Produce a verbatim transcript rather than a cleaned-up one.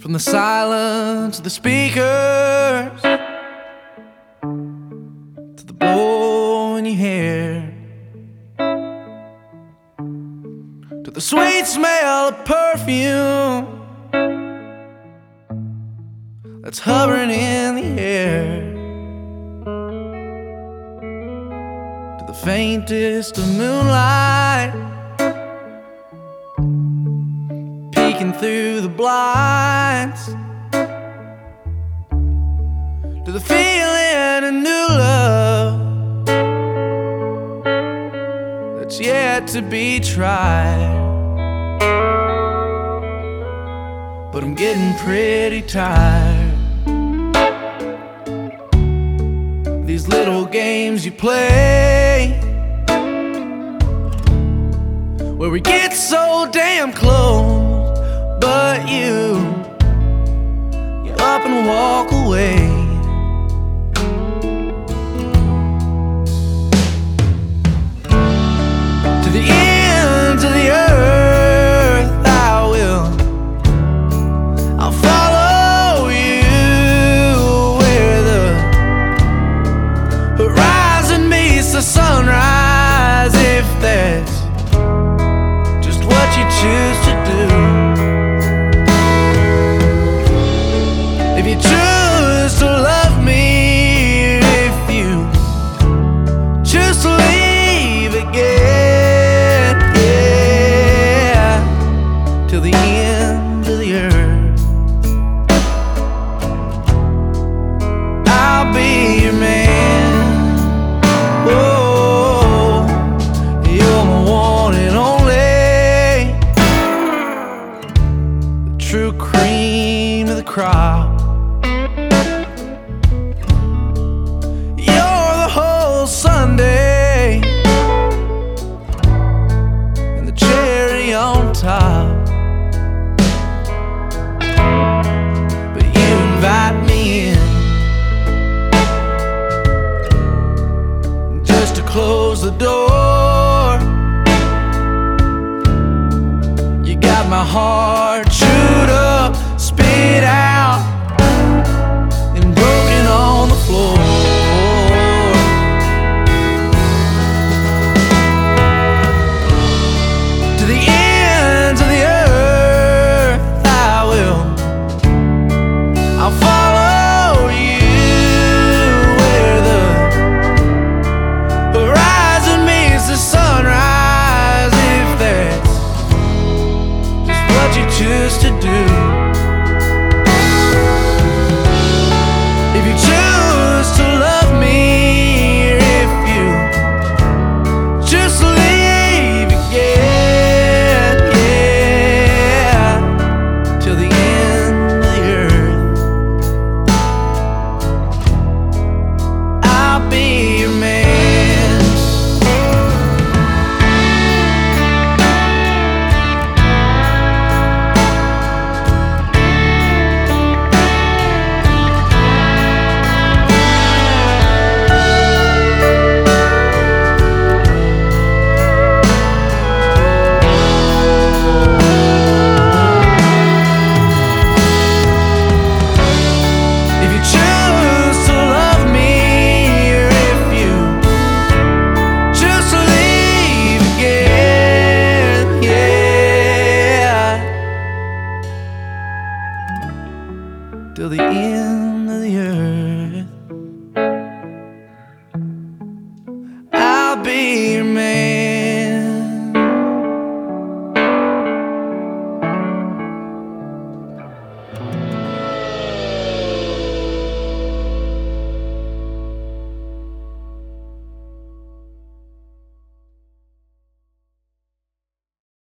From the silence of the speakers to the blow in your hair, to the sweet smell of perfume that's hovering in the air, to the faintest of moonlight peeking through the blinds, to the feeling of new love that's yet to be tried. But I'm getting pretty tired. These little games you play, where we get so damn close, but you, you up and walk away. To the ends of the earth I will, I'll follow you where the horizon meets the sunrise, if that's just what you choose to do. If you choose to love me, if you choose to leave again, yeah, till the end of the earth, I'll be your man. Oh, you're my one and only, the true cream of the crop. Sunday and the cherry on top, but you invite me in just to close the door. You got my heart chewed up, spit out, and broken on the floor. Choose to do. If you choose to love me, or if you just leave again, yeah, till the end of the earth, I'll be your man. Till the end.